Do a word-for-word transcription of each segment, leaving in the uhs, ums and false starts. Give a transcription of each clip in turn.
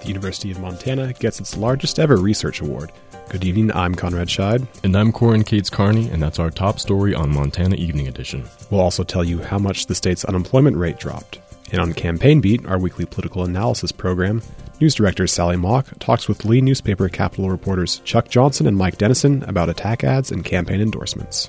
University of Montana gets its largest ever research award. Good evening, I'm Conrad Scheid. And I'm Corin Cates Carney, and that's our top story on Montana Evening Edition. We'll also tell you how much the state's unemployment rate dropped. And on Campaign Beat, our weekly political analysis program, news director Sally Mock talks with Lee newspaper Capitol reporters Chuck Johnson and Mike Dennison about attack ads and campaign endorsements.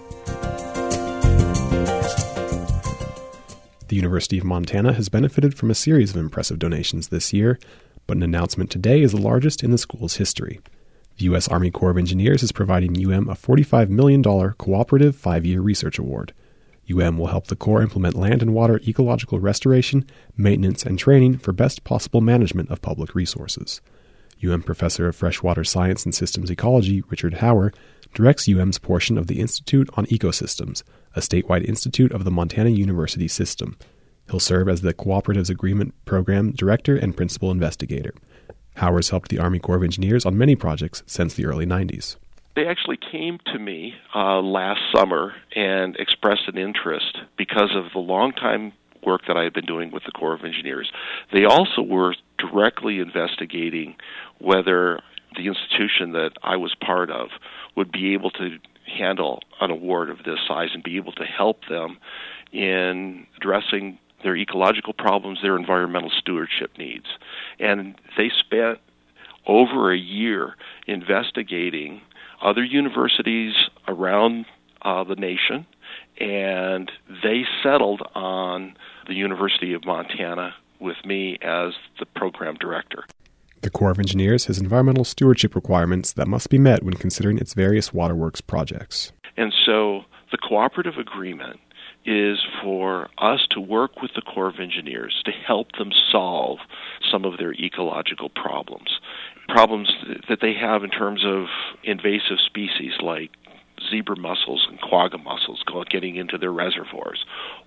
The University of Montana has benefited from a series of impressive donations this year, but an announcement today is the largest in the school's history. The U S Army Corps of Engineers is providing U M a forty-five million dollars cooperative five-year research award. U M will help the Corps implement land and water ecological restoration, maintenance, and training for best possible management of public resources. U M Professor of Freshwater Science and Systems Ecology, Richard Hauer, directs U M's portion of the Institute on Ecosystems, a statewide institute of the Montana University System. He'll serve as the Cooperatives Agreement Program Director and Principal Investigator. Hauer's helped the Army Corps of Engineers on many projects since the early nineties. They actually came to me uh, last summer and expressed an interest because of the long-time work that I had been doing with the Corps of Engineers. They also were directly investigating whether the institution that I was part of would be able to handle an award of this size and be able to help them in addressing their ecological problems, their environmental stewardship needs. And they spent over a year investigating other universities around uh, the nation, and they settled on the University of Montana with me as the program director. The Corps of Engineers has environmental stewardship requirements that must be met when considering its various waterworks projects. And so the cooperative agreement is for us to work with the Corps of Engineers to help them solve some of their ecological problems. Problems that they have in terms of invasive species like zebra mussels and quagga mussels getting into their reservoirs,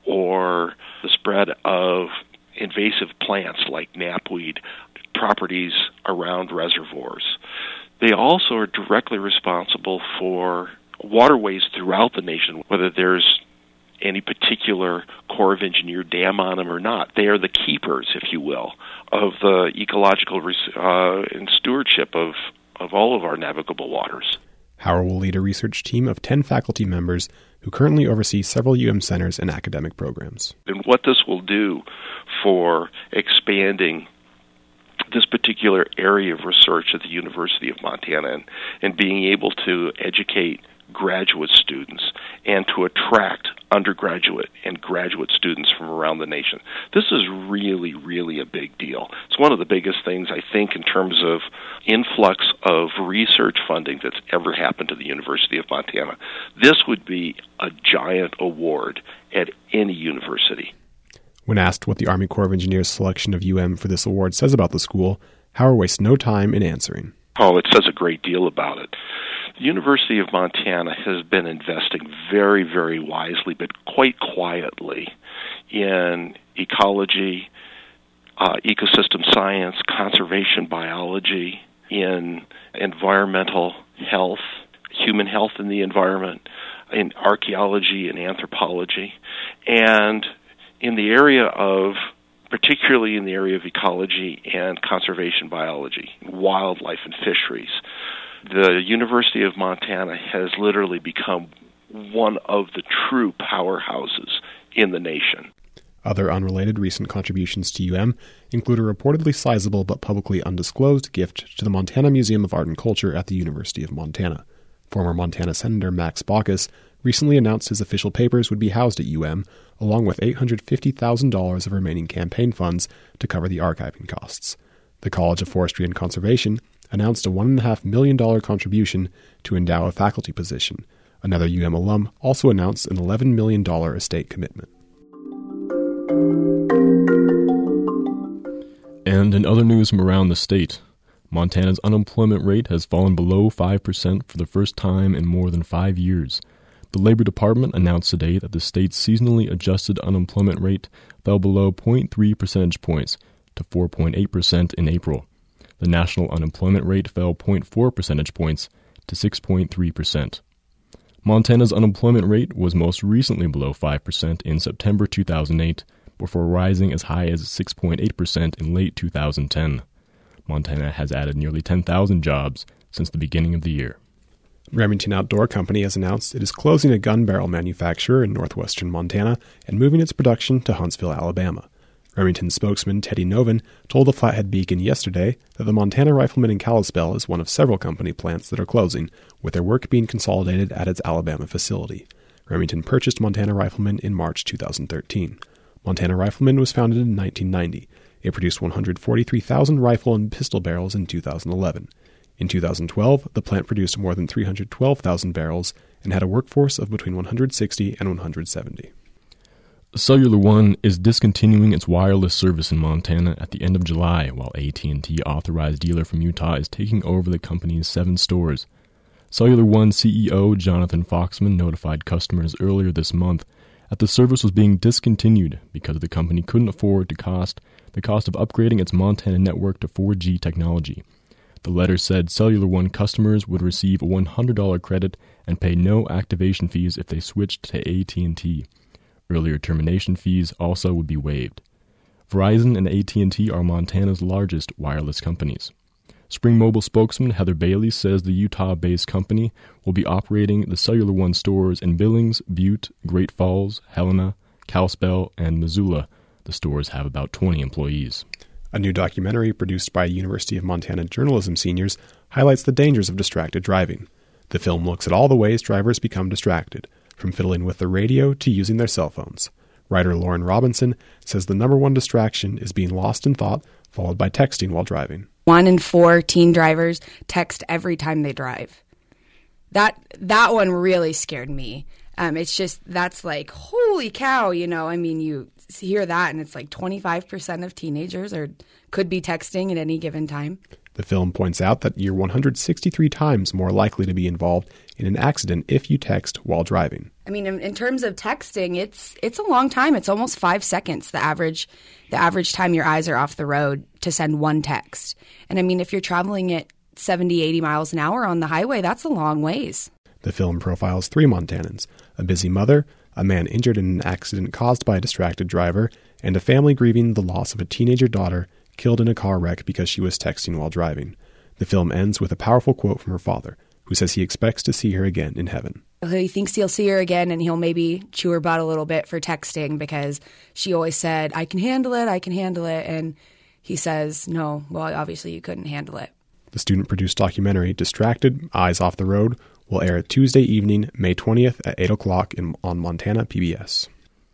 or the spread of invasive plants like knapweed properties around reservoirs. They also are directly responsible for waterways throughout the nation, whether there's any particular Corps of Engineer dam on them or not. They are the keepers, if you will, of the ecological uh, and stewardship of, of all of our navigable waters. Hauer will lead a research team of ten faculty members who currently oversee several U M centers and academic programs. And what this will do for expanding this particular area of research at the University of Montana and, and being able to educate graduate students and to attract undergraduate and graduate students from around the nation. This is really, really a big deal. It's one of the biggest things, I think, in terms of influx of research funding that's ever happened to the University of Montana. This would be a giant award at any university. When asked what the Army Corps of Engineers' selection of U M for this award says about the school, Hauer wastes no time in answering. Oh, it says a great deal about it. The University of Montana has been investing very, very wisely, but quite quietly, in ecology, uh, ecosystem science, conservation biology, in environmental health, human health in the environment, in archaeology and anthropology, and in the area of, particularly in the area of ecology and conservation biology, wildlife and fisheries. The University of Montana has literally become one of the true powerhouses in the nation. Other unrelated recent contributions to U M include a reportedly sizable but publicly undisclosed gift to the Montana Museum of Art and Culture at the University of Montana. Former Montana Senator Max Baucus recently announced his official papers would be housed at U M, along with eight hundred fifty thousand dollars of remaining campaign funds to cover the archiving costs. The College of Forestry and Conservation announced a one point five million dollars contribution to endow a faculty position. Another U M alum also announced an eleven million dollars estate commitment. And in other news from around the state, Montana's unemployment rate has fallen below five percent for the first time in more than five years. The Labor Department announced today that the state's seasonally adjusted unemployment rate fell below zero point three percentage points to four point eight percent in April. The national unemployment rate fell zero point four percentage points to six point three percent. Montana's unemployment rate was most recently below five percent in September two thousand eight, before rising as high as six point eight percent in late two thousand ten. Montana has added nearly ten thousand jobs since the beginning of the year. Remington Outdoor Company has announced it is closing a gun barrel manufacturer in northwestern Montana and moving its production to Huntsville, Alabama. Remington spokesman Teddy Novin told the Flathead Beacon yesterday that the Montana Rifleman in Kalispell is one of several company plants that are closing, with their work being consolidated at its Alabama facility. Remington purchased Montana Rifleman in March two thousand thirteen. Montana Rifleman was founded in nineteen ninety. It produced one hundred forty-three thousand rifle and pistol barrels in two thousand eleven. In two thousand twelve, the plant produced more than three hundred twelve thousand barrels and had a workforce of between one hundred sixty and one hundred seventy. Cellular One is discontinuing its wireless service in Montana at the end of July, while A T and T authorized dealer from Utah is taking over the company's seven stores. Cellular One C E O Jonathan Foxman notified customers earlier this month that the service was being discontinued because the company couldn't afford to cost the cost of upgrading its Montana network to four G technology. The letter said Cellular One customers would receive a one hundred dollars credit and pay no activation fees if they switched to A T and T. Earlier termination fees also would be waived. Verizon and A T and T are Montana's largest wireless companies. Spring Mobile spokesman Heather Bailey says the Utah-based company will be operating the Cellular One stores in Billings, Butte, Great Falls, Helena, Kalispell, and Missoula. The stores have about twenty employees. A new documentary produced by University of Montana journalism seniors highlights the dangers of distracted driving. The film looks at all the ways drivers become distracted, from fiddling with the radio to using their cell phones. Writer Lauren Robinson says the number one distraction is being lost in thought, followed by texting while driving. One in four teen drivers text every time they drive. That that one really scared me. Um, it's just, that's like, holy cow, you know, I mean, you hear that and it's like twenty-five percent of teenagers are could be texting at any given time. The film points out that you're one hundred sixty-three times more likely to be involved in an accident if you text while driving. I mean, in, in terms of texting, it's it's a long time. It's almost five seconds, the average the average time your eyes are off the road to send one text. And I mean, if you're traveling at seventy, eighty miles an hour on the highway, that's a long ways. The film profiles three Montanans: a busy mother, a man injured in an accident caused by a distracted driver, and a family grieving the loss of a teenager daughter killed in a car wreck because she was texting while driving. The film ends with a powerful quote from her father, who says he expects to see her again in heaven. He thinks he'll see her again, and he'll maybe chew her butt a little bit for texting because she always said, I can handle it, I can handle it. And he says, no, well, obviously you couldn't handle it. The student-produced documentary, Distracted, Eyes Off the Road, will air Tuesday evening, May twentieth at eight o'clock in, on Montana P B S.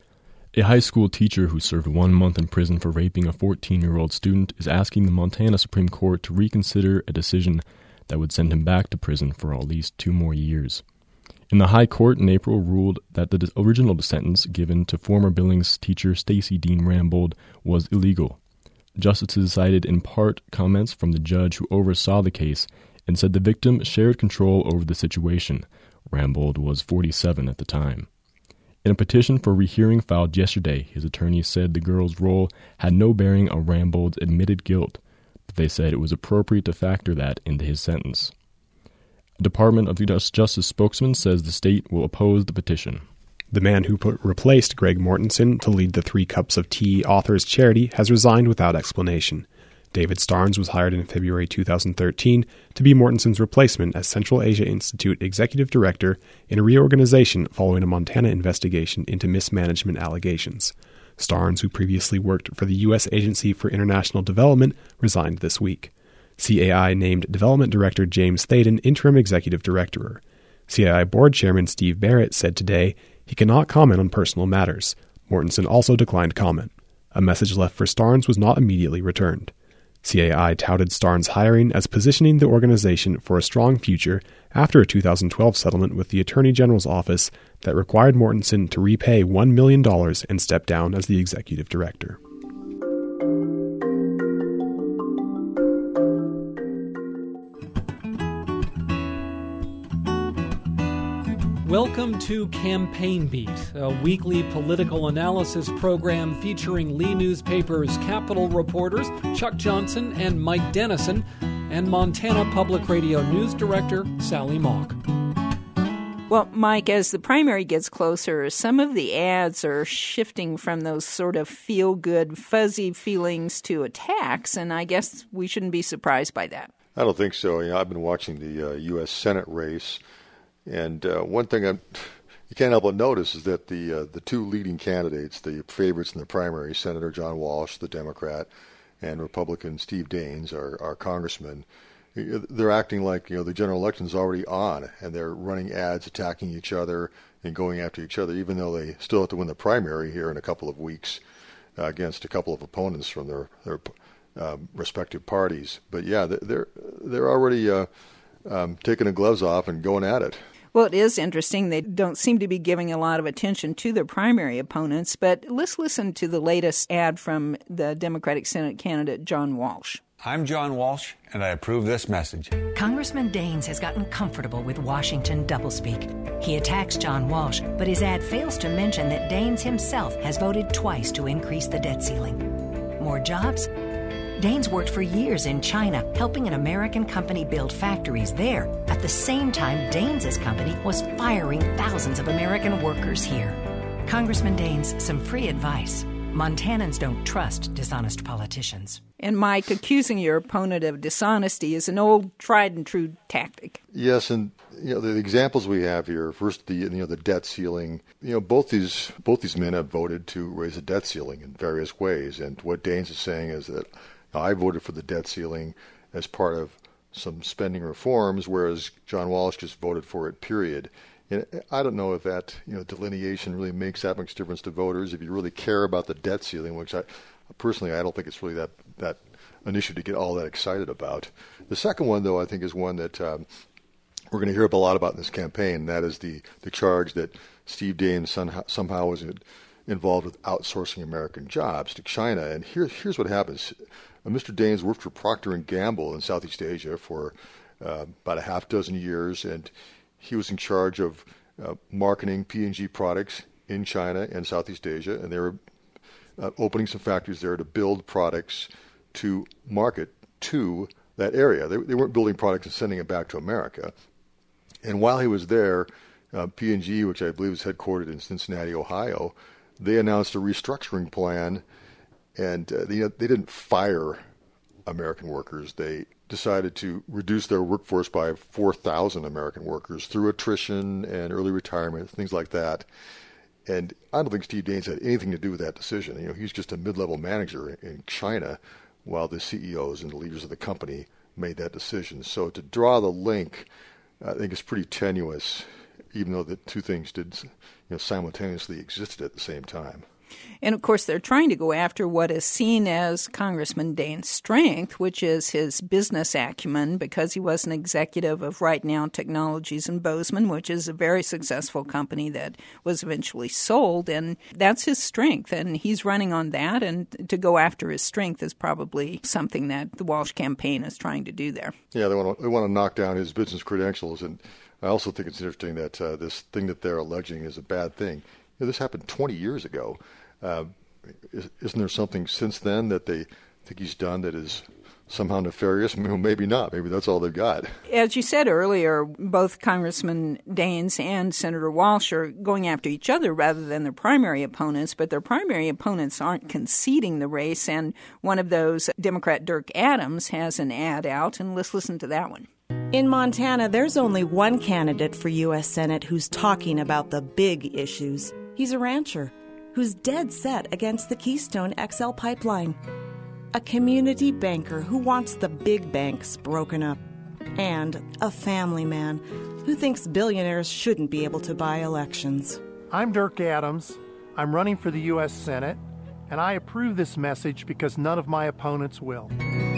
A high school teacher who served one month in prison for raping a fourteen-year-old student is asking the Montana Supreme Court to reconsider a decision that would send him back to prison for at least two more years. In the High Court in April ruled that the original sentence given to former Billings teacher Stacy Dean Rambold was illegal. Justices cited in part comments from the judge who oversaw the case and said the victim shared control over the situation. Rambold was forty-seven at the time. In a petition for rehearing filed yesterday, his attorney said the girl's role had no bearing on Rambold's admitted guilt, but they said it was appropriate to factor that into his sentence. A Department of Justice spokesman says the state will oppose the petition. The man who put, replaced Greg Mortensen to lead the Three Cups of Tea Authors Charity has resigned without explanation. David Starnes was hired in February two thousand thirteen to be Mortensen's replacement as Central Asia Institute Executive Director in a reorganization following a Montana investigation into mismanagement allegations. Starnes, who previously worked for the U S Agency for International Development, resigned this week. C A I named Development Director James Thaden interim executive director. C A I Board Chairman Steve Barrett said today he cannot comment on personal matters. Mortensen also declined comment. A message left for Starnes was not immediately returned. C A I touted Starnes' hiring as positioning the organization for a strong future after a two thousand twelve settlement with the Attorney General's office that required Mortensen to repay one million dollars and step down as the executive director. Welcome to Campaign Beat, a weekly political analysis program featuring Lee Newspaper's Capitol reporters Chuck Johnson and Mike Dennison and Montana Public Radio News Director Sally Mock. Well, Mike, as the primary gets closer, some of the ads are shifting from those sort of feel-good, fuzzy feelings to attacks, and I guess we shouldn't be surprised by that. I don't think so. You know, I've been watching the uh, U S Senate race, and uh, one thing I'm, you can't help but notice is that the uh, the two leading candidates, the favorites in the primary, Senator John Walsh, the Democrat, and Republican Steve Daines, our, our congressman, they're acting like, you know, the general election is already on, and they're running ads attacking each other and going after each other, even though they still have to win the primary here in a couple of weeks uh, against a couple of opponents from their their uh, respective parties. But yeah, they're they're already uh, um, taking the gloves off and going at it. Well, it is interesting. They don't seem to be giving a lot of attention to their primary opponents, but let's listen to the latest ad from the Democratic Senate candidate, John Walsh. I'm John Walsh, and I approve this message. Congressman Daines has gotten comfortable with Washington doublespeak. He attacks John Walsh, but his ad fails to mention that Daines himself has voted twice to increase the debt ceiling. More jobs? Daines worked for years in China, helping an American company build factories there. At the same time, Daines' company was firing thousands of American workers here. Congressman Daines, some free advice. Montanans don't trust dishonest politicians. And Mike, accusing your opponent of dishonesty is an old, tried-and-true tactic. Yes, and you know the examples we have here. First, the you know the debt ceiling. You know both these both these men have voted to raise the debt ceiling in various ways. And what Daines is saying is that I voted for the debt ceiling as part of some spending reforms, whereas John Walsh just voted for it. Period. And I don't know if that you know delineation really makes that much difference to voters. If you really care about the debt ceiling, which I personally I don't think it's really that that an issue to get all that excited about. The second one, though, I think is one that um, we're going to hear a lot about in this campaign. That is the the charge that Steve Daines somehow, somehow was involved with outsourcing American jobs to China. And here, here's what happens: uh, Mister Daines worked for Procter and Gamble in Southeast Asia for uh, about a half dozen years, and he was in charge of uh, marketing P and G products in China and Southeast Asia, and they were uh, opening some factories there to build products to market to that area. They, they weren't building products and sending it back to America. And while he was there, uh, P and G, which I believe is headquartered in Cincinnati, Ohio, they announced a restructuring plan, and uh, they, they didn't fire American workers. They decided to reduce their workforce by four thousand American workers through attrition and early retirement, things like that. And I don't think Steve Daines had anything to do with that decision. You know, he's just a mid-level manager in China, while the C E Os and the leaders of the company made that decision. So to draw the link, I think is pretty tenuous, even though the two things did, you know, simultaneously existed at the same time. And, of course, they're trying to go after what is seen as Congressman Daines' strength, which is his business acumen, because he was an executive of Right Now Technologies in Bozeman, which is a very successful company that was eventually sold. And that's his strength, and he's running on that. And to go after his strength is probably something that the Walsh campaign is trying to do there. Yeah, they want to, they want to knock down his business credentials. And I also think it's interesting that uh, this thing that they're alleging is a bad thing. You know, this happened twenty years ago. Uh, isn't there something since then that they think he's done that is somehow nefarious? Maybe not. Maybe that's all they've got. As you said earlier, both Congressman Daines and Senator Walsh are going after each other rather than their primary opponents, but their primary opponents aren't conceding the race, and one of those, Democrat Dirk Adams, has an ad out, and let's listen to that one. In Montana, there's only one candidate for U S Senate who's talking about the big issues. He's a rancher who's dead set against the Keystone X L pipeline, a community banker who wants the big banks broken up, and a family man who thinks billionaires shouldn't be able to buy elections. I'm Dirk Adams. I'm running for the U S Senate, and I approve this message because none of my opponents will.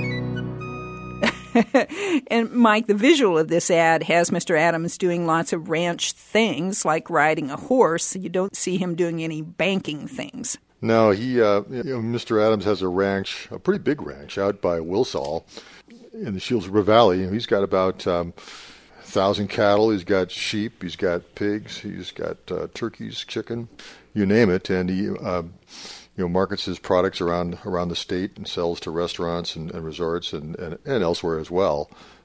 And, Mike, the visual of this ad has Mister Adams doing lots of ranch things, like riding a horse. You don't see him doing any banking things. No, he, uh, you know, Mister Adams has a ranch, a pretty big ranch, out by Wilsall in the Shields River Valley. He's got about um, one thousand cattle. He's got sheep. He's got pigs. He's got uh, turkeys, chicken, you name it. And he uh, you know, markets his products around around the state and sells to restaurants and, and resorts and, and, and elsewhere as well.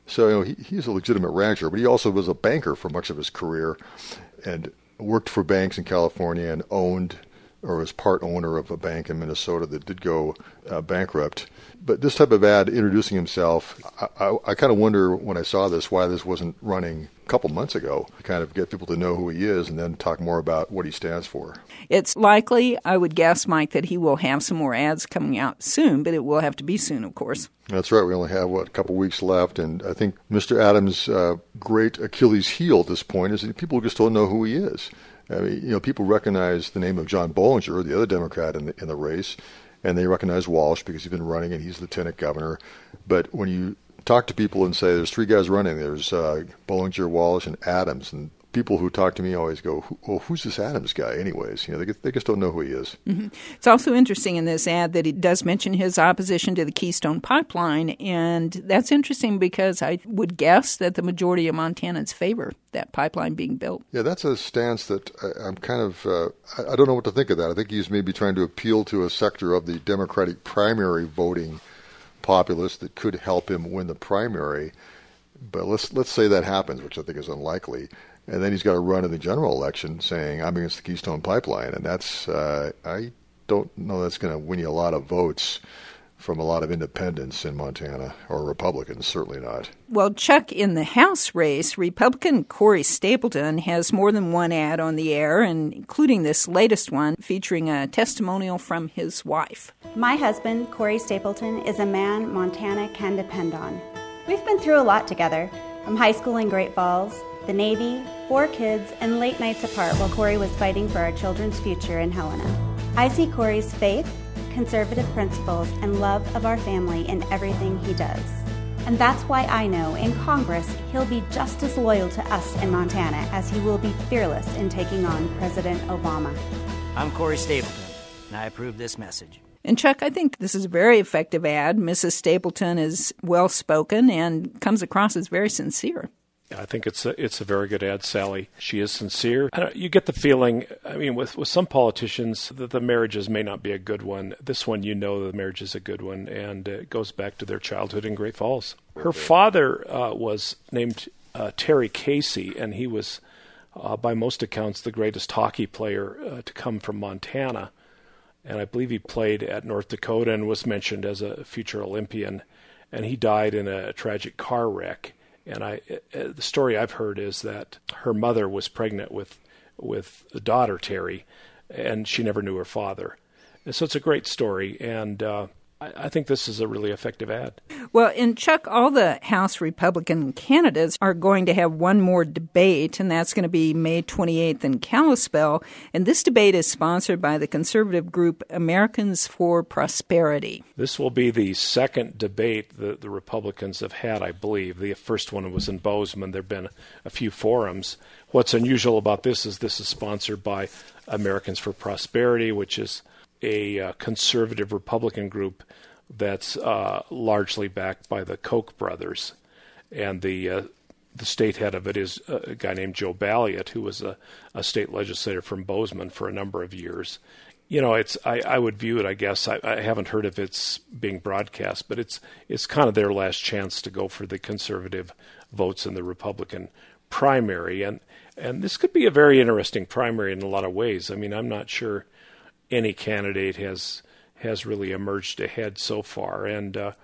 So, you know, he, he's a legitimate rancher, but he also was a banker for much of his career and worked for banks in California and owned or was part owner of a bank in Minnesota that did go uh, bankrupt. But this type of ad introducing himself, I, I, I kind of wonder when I saw this why this wasn't running a couple months ago to kind of get people to know who he is and then talk more about what he stands for. It's likely, I would guess, Mike, that he will have some more ads coming out soon, but it will have to be soon, of course. That's right. We only have, what, a couple weeks left. And I think Mister Adams' uh, great Achilles heel at this point is that people just don't know who he is. I mean, you know, people recognize the name of John Bollinger, the other Democrat in the, in the race, and they recognize Walsh because he's been running and he's lieutenant governor. But when you talk to people and say there's three guys running, there's uh, Bollinger, Walsh, and Adams, and people who talk to me always go, well, who's this Adams guy anyways? You know, they, they just don't know who he is. Mm-hmm. It's also interesting in this ad that it does mention his opposition to the Keystone Pipeline, and that's interesting because I would guess that the majority of Montanans favor that pipeline being built. Yeah, that's a stance that I, I'm kind of, uh, I, I don't know what to think of that. I think he's maybe trying to appeal to a sector of the Democratic primary voting populace that could help him win the primary. But let's let's say that happens, which I think is unlikely. And then he's got to run in the general election saying, I'm against the Keystone Pipeline. And that's, uh, I don't know that's going to win you a lot of votes from a lot of independents in Montana, or Republicans, certainly not. Well, Chuck, in the House race, Republican Corey Stapleton has more than one ad on the air, and including this latest one featuring a testimonial from his wife. My husband, Corey Stapleton, is a man Montana can depend on. We've been through a lot together, from high school in Great Falls, the Navy, four kids, and late nights apart while Corey was fighting for our children's future in Helena. I see Corey's faith, conservative principles, and love of our family in everything he does. And that's why I know in Congress he'll be just as loyal to us in Montana as he will be fearless in taking on President Obama. I'm Corey Stapleton, and I approve this message. And Chuck, I think this is a very effective ad. Missus Stapleton is well-spoken and comes across as very sincere. I think it's a, it's a very good ad, Sally. She is sincere. You get the feeling, I mean, with, with some politicians, that the marriages may not be a good one. This one, you know the marriage is a good one, and it goes back to their childhood in Great Falls. Her father uh, was named uh, Terry Casey, and he was, uh, by most accounts, the greatest hockey player uh, to come from Montana. And I believe he played at North Dakota and was mentioned as a future Olympian. And he died in a tragic car wreck. And I, uh, the story I've heard is that her mother was pregnant with with the daughter, Terry, and she never knew her father. And so it's a great story, and uh, I, I think this is a really effective ad. Well, and Chuck, all the House Republican candidates are going to have one more debate, and that's going to be May twenty-eighth in Kalispell. And this debate is sponsored by the conservative group Americans for Prosperity. This will be the second debate that the Republicans have had, I believe. The first one was in Bozeman. There have been a few forums. What's unusual about this is this is sponsored by Americans for Prosperity, which is a uh, conservative Republican group that's uh, largely backed by the Koch brothers. And the uh, the state head of it is a guy named Joe Balliot, who was a, a state legislator from Bozeman for a number of years. You know, it's I, I would view it, I guess, I, I haven't heard if it's being broadcast, but it's it's kind of their last chance to go for the conservative votes in the Republican primary. And, and this could be a very interesting primary in a lot of ways. I mean, I'm not sure any candidate has has really emerged ahead so far. And, uh,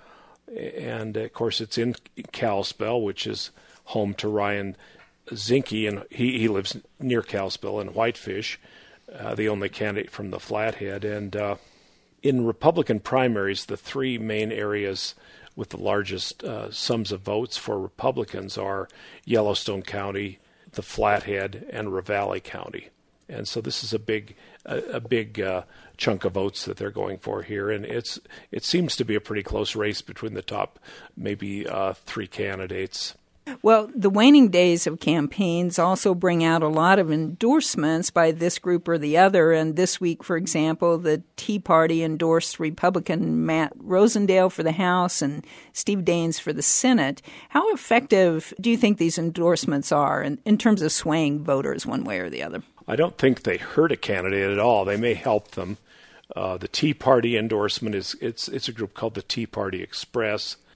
and of course, it's in Kalispell, which is home to Ryan Zinke, and he, he lives near Kalispell in Whitefish, uh, the only candidate from the Flathead. And uh, in Republican primaries, the three main areas with the largest uh, sums of votes for Republicans are Yellowstone County, the Flathead, and Ravalli County. And so this is a big, a, a big uh, chunk of votes that they're going for here, and it's it seems to be a pretty close race between the top, maybe uh, three candidates. Well, the waning days of campaigns also bring out a lot of endorsements by this group or the other. And this week, for example, the Tea Party endorsed Republican Matt Rosendale for the House and Steve Daines for the Senate. How effective do you think these endorsements are in, in terms of swaying voters one way or the other? I don't think they hurt a candidate at all. They may help them. Uh, the Tea Party endorsement is it's it's a group called the Tea Party Express.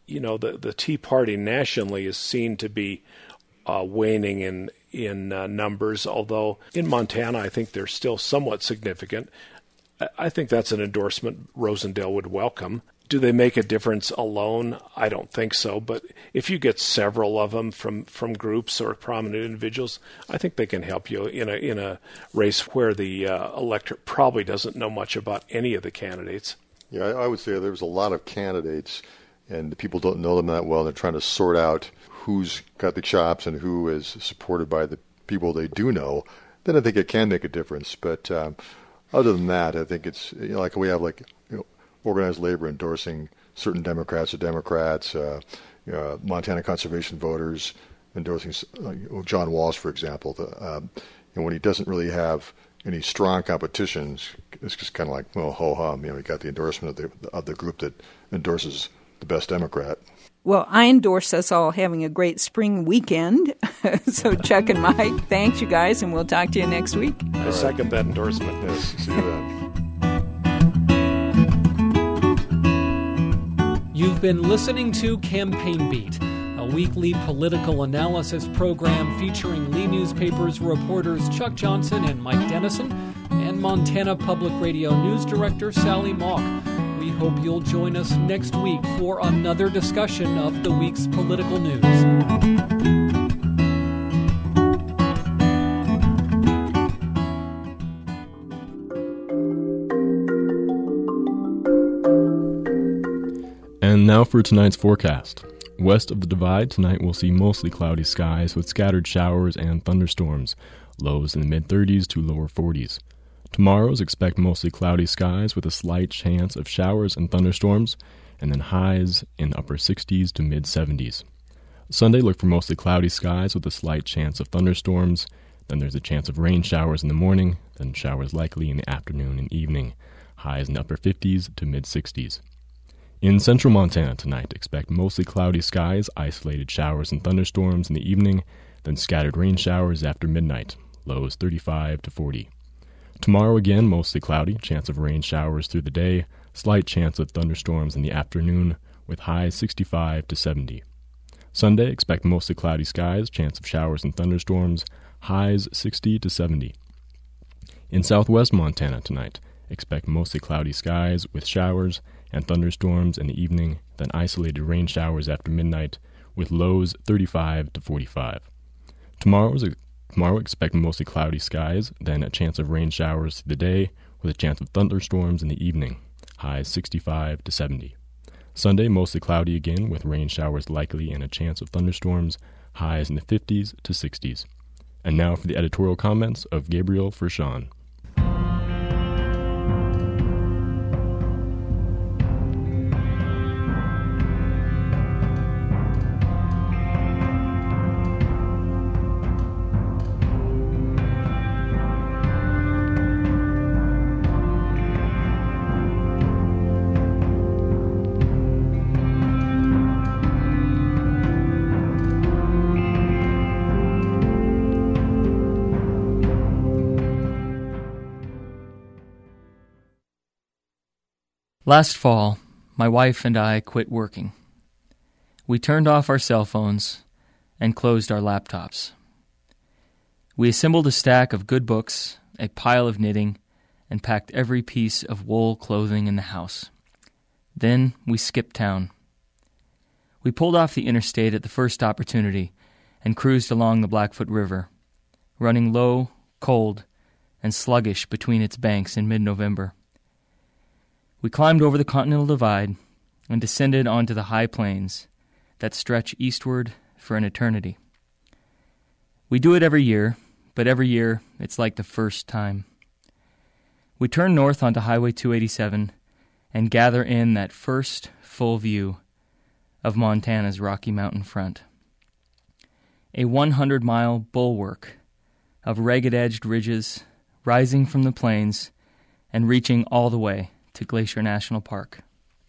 you know, the, the Tea Party nationally is seen to be uh, waning in, in uh, numbers, although in Montana I think they're still somewhat significant. I think that's an endorsement Rosendale would welcome. Do they make a difference alone? I don't think so. But if you get several of them from, from groups or prominent individuals, I think they can help you in a in a race where the uh, electorate probably doesn't know much about any of the candidates. Yeah, I, I would say there's a lot of candidates, and people don't know them that well. They're trying to sort out who's got the chops and who is supported by the people they do know. Then I think it can make a difference. But um, other than that, I think it's, you know, like we have like, you know, organized labor endorsing certain Democrats or Democrats, uh, uh, Montana conservation voters endorsing uh, John Walsh, for example. The, um, and when he doesn't really have any strong competitions, it's just kind of like, well, ho hum. You know, he got the endorsement of the of the group that endorses the best Democrat. Well, I endorse us all having a great spring weekend. So Chuck and Mike, thanks you guys, and we'll talk to you next week. I second that endorsement. Yes, see you then. You've been listening to Campaign Beat, a weekly political analysis program featuring Lee Newspapers reporters Chuck Johnson and Mike Dennison and Montana Public Radio News Director Sally Mock. We hope you'll join us next week for another discussion of the week's political news. And now for tonight's forecast. West of the Divide, tonight we'll see mostly cloudy skies with scattered showers and thunderstorms, lows in the mid-thirties to lower forties. Tomorrow's expect mostly cloudy skies with a slight chance of showers and thunderstorms, and then highs in upper sixties to mid-seventies. Sunday, look for mostly cloudy skies with a slight chance of thunderstorms, then there's a chance of rain showers in the morning, then showers likely in the afternoon and evening, highs in the upper fifties to mid-sixties. In central Montana tonight, expect mostly cloudy skies, isolated showers and thunderstorms in the evening, then scattered rain showers after midnight, lows thirty-five to forty. Tomorrow again, mostly cloudy, chance of rain showers through the day, slight chance of thunderstorms in the afternoon, with highs sixty-five to seventy. Sunday, expect mostly cloudy skies, chance of showers and thunderstorms, highs sixty to seventy. In southwest Montana tonight, expect mostly cloudy skies with showers and thunderstorms in the evening, then isolated rain showers after midnight, with lows thirty-five to forty-five. Tomorrow's Tomorrow, expect mostly cloudy skies, then a chance of rain showers through the day, with a chance of thunderstorms in the evening, highs sixty-five to seventy. Sunday, mostly cloudy again, with rain showers likely and a chance of thunderstorms, highs in the fifties to sixties. And now for the editorial comments of Gabriel Fershon. Last fall, my wife and I quit working. We turned off our cell phones and closed our laptops. We assembled a stack of good books, a pile of knitting, and packed every piece of wool clothing in the house. Then we skipped town. We pulled off the interstate at the first opportunity and cruised along the Blackfoot River, running low, cold, and sluggish between its banks in mid-November. We climbed over the Continental Divide and descended onto the high plains that stretch eastward for an eternity. We do it every year, but every year it's like the first time. We turn north onto Highway two eighty-seven and gather in that first full view of Montana's Rocky Mountain front. A one hundred mile bulwark of ragged-edged ridges rising from the plains and reaching all the way to Glacier National Park.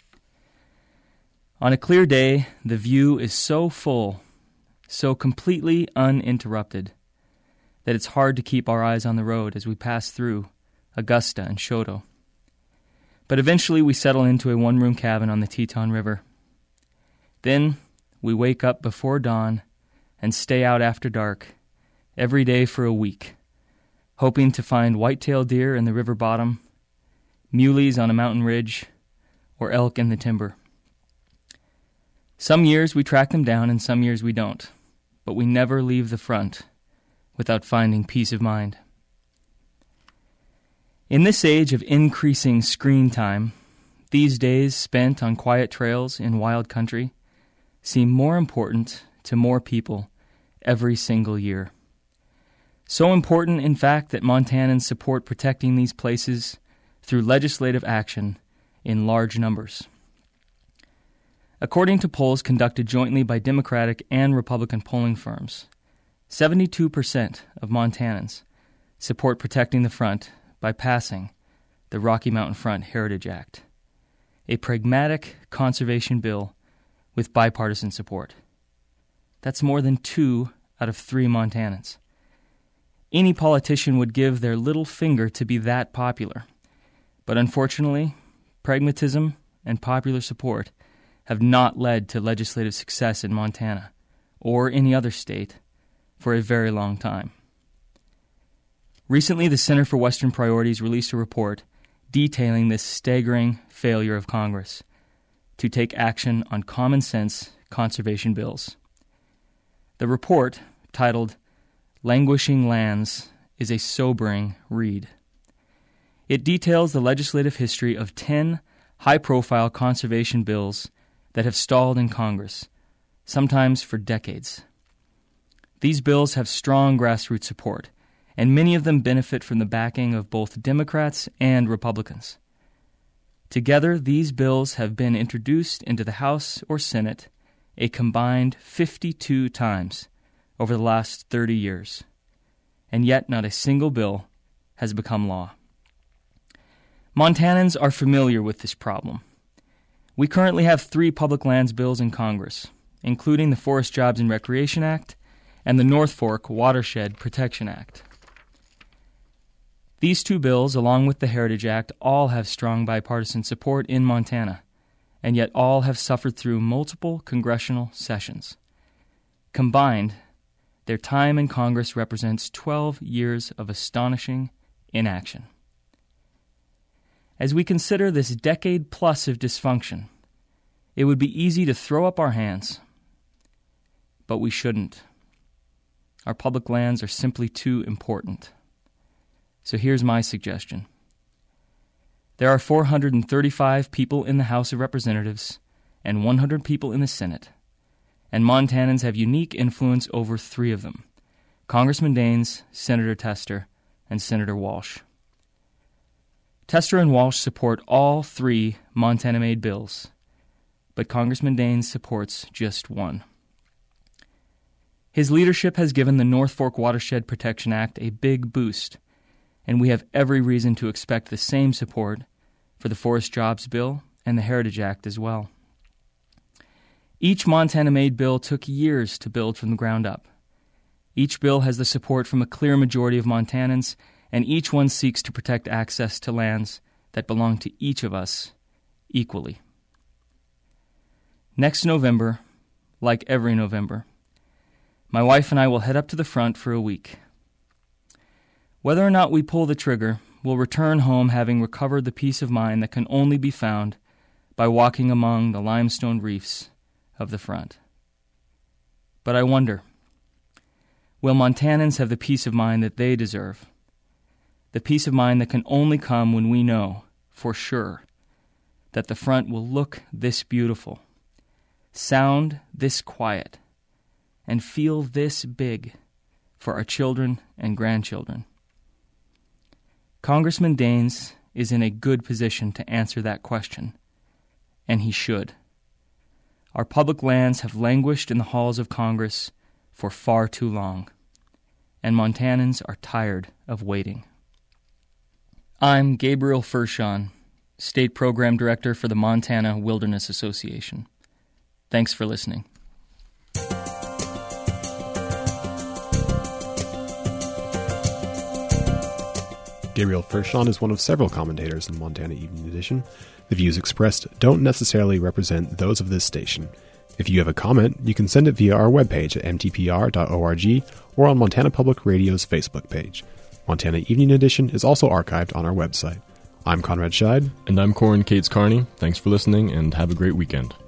On a clear day, the view is so full, so completely uninterrupted, that it's hard to keep our eyes on the road as we pass through Augusta and Choteau. But eventually we settle into a one-room cabin on the Teton River. Then we wake up before dawn and stay out after dark every day for a week, hoping to find white-tailed deer in the river bottom, muleys on a mountain ridge, or elk in the timber. Some years we track them down and some years we don't, but we never leave the front without finding peace of mind. In this age of increasing screen time, these days spent on quiet trails in wild country seem more important to more people every single year. So important, in fact, that Montanans support protecting these places through legislative action in large numbers. According to polls conducted jointly by Democratic and Republican polling firms, seventy-two percent of Montanans support protecting the front by passing the Rocky Mountain Front Heritage Act, a pragmatic conservation bill with bipartisan support. That's more than two out of three Montanans. Any politician would give their little finger to be that popular. But unfortunately, pragmatism and popular support have not led to legislative success in Montana or any other state for a very long time. Recently, the Center for Western Priorities released a report detailing this staggering failure of Congress to take action on common-sense conservation bills. The report, titled Languishing Lands, is a sobering read. It details the legislative history of ten high-profile conservation bills that have stalled in Congress, sometimes for decades. These bills have strong grassroots support, and many of them benefit from the backing of both Democrats and Republicans. Together, these bills have been introduced into the House or Senate a combined fifty-two times over the last thirty years, and yet not a single bill has become law. Montanans are familiar with this problem. We currently have three public lands bills in Congress, including the Forest Jobs and Recreation Act and the North Fork Watershed Protection Act. These two bills, along with the Heritage Act, all have strong bipartisan support in Montana, and yet all have suffered through multiple congressional sessions. Combined, their time in Congress represents twelve years of astonishing inaction. As we consider this decade plus of dysfunction, it would be easy to throw up our hands, but we shouldn't. Our public lands are simply too important. So here's my suggestion. There are four hundred thirty-five people in the House of Representatives and one hundred people in the Senate, and Montanans have unique influence over three of them, Congressman Daines, Senator Tester, and Senator Walsh. Tester and Walsh support all three Montana-made bills, but Congressman Daines supports just one. His leadership has given the North Fork Watershed Protection Act a big boost, and we have every reason to expect the same support for the Forest Jobs Bill and the Heritage Act as well. Each Montana-made bill took years to build from the ground up. Each bill has the support from a clear majority of Montanans, and each one seeks to protect access to lands that belong to each of us equally. Next November, like every November, my wife and I will head up to the front for a week. Whether or not we pull the trigger, we'll return home having recovered the peace of mind that can only be found by walking among the limestone reefs of the front. But I wonder, will Montanans have the peace of mind that they deserve? The peace of mind that can only come when we know, for sure, that the front will look this beautiful, sound this quiet, and feel this big for our children and grandchildren. Congressman Daines is in a good position to answer that question, and he should. Our public lands have languished in the halls of Congress for far too long, and Montanans are tired of waiting. I'm Gabriel Fershon, State Program Director for the Montana Wilderness Association. Thanks for listening. Gabriel Fershon is one of several commentators in Montana Evening Edition. The views expressed don't necessarily represent those of this station. If you have a comment, you can send it via our webpage at m t p r dot org or on Montana Public Radio's Facebook page. Montana Evening Edition is also archived on our website. I'm Conrad Scheid. And I'm Corin Cates Carney. Thanks for listening, and have a great weekend.